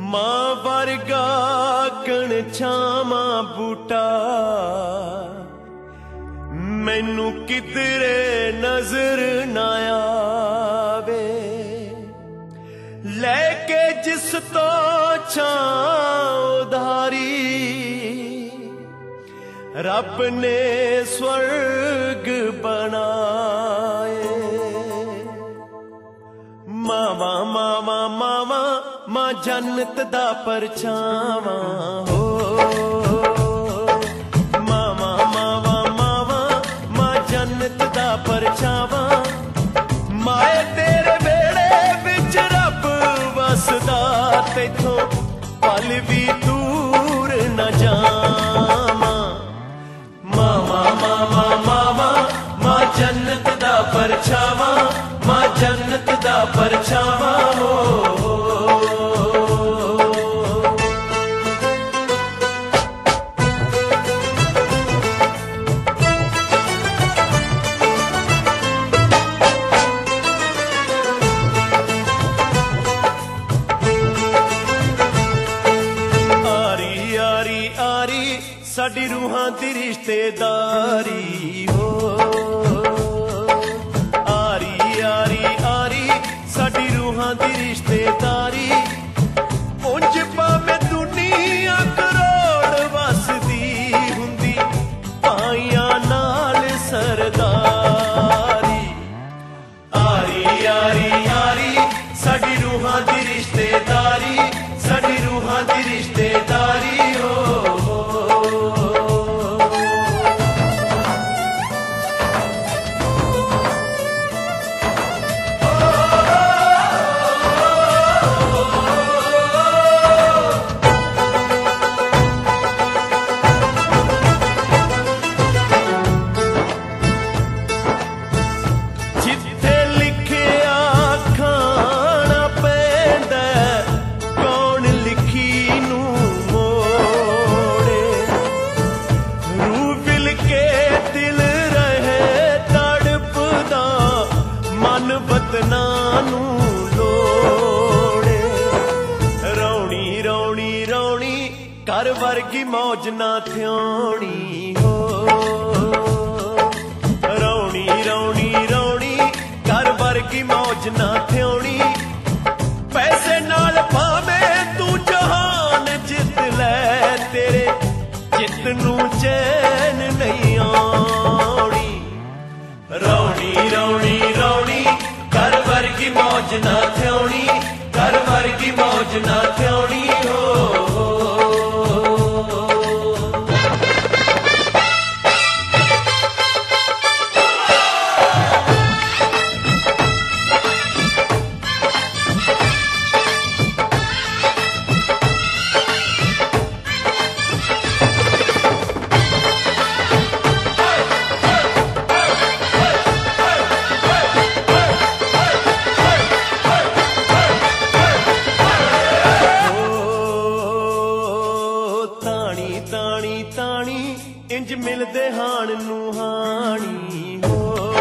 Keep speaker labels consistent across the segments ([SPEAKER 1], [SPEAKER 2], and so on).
[SPEAKER 1] मां वर्गा कण छावा बूटा मैनू किधरे नजर ना आवे लेके जिस तो छां उधारी रब ने स्वर्ग बनाए। मावा मावा मावा मां जन्नत दा परछावा हो मावा मावा मावा मां जन्नत दा परछावा माए तेरे बेड़े विच रब वसदा तेथों पल भी दूर न जावा। मावा मावा मावा मां जन्नत दा परछावा मां जन्नत दा परछावा हो। आरी आरी आरी साडी रूहां दी रिश्तेदारी हो आरी आरी आरी साडी रूहां दी रिश्तेदारी उंज भावें दुनिया करोड़ वसदी हुंदी पाइयां नाल सरदारी। आरी आरी आरी साडी रूहां दी रिश्तेदारी साडी रूहां दी रिश्तेदारी हो। कर वर्गी मौज ना थ्योनी हो रौनी रौनी रौनी कर वर्गी मौज ना थ्योनी पैसे नाल भावें तू जहान जित लै तेरे जित नू चैन नहीं आनी। रौनी रौनी रौनी कर वर्गी मौज ना थ्योनी कर वर्गी मौज ना थ्योनी हो। इंज मिलदे हाण नू हाणी हो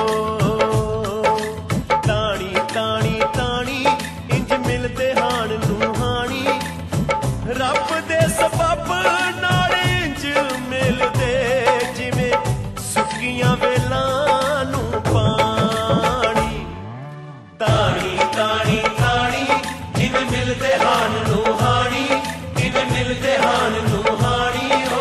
[SPEAKER 1] ताणी ताणी ताणी इंज मिलदे हाण नू हाणी रब दे सबब नाल इंज मिलदे जिवें सुक्कियां वेलां नू पानी। ताणी ताणी ताणी जिवें मिलदे हाण नू हाणी जिवें मिलदे हाण नू हाणी हो।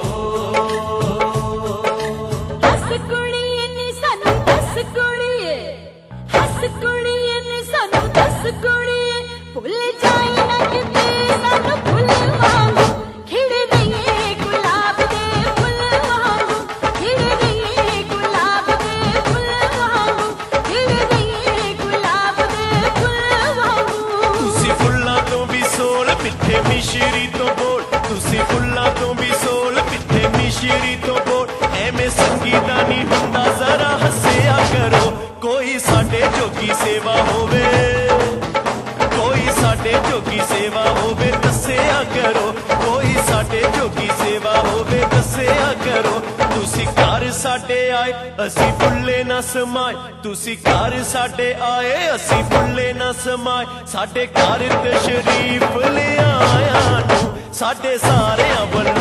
[SPEAKER 1] मिश्री तो बोल तुसी फुल्लां तो भी सोल पिट्ठे मिश्री तो बोल एवें संगीता नहीं हुंदा जरा हस्सिया करो कोई साडे जोगी सेवा होवे कोई साडे जोगी सेवा होवे दस्सिया करो कोई साडे जोगी सेवा होवे दस्सिया करो तुसी घर साडे आए असी भुल्ले ना समाए तुसी घर साडे आए असी भुल्ले ना समाए साडे घर तशरीफ ले आया नू साडे सारे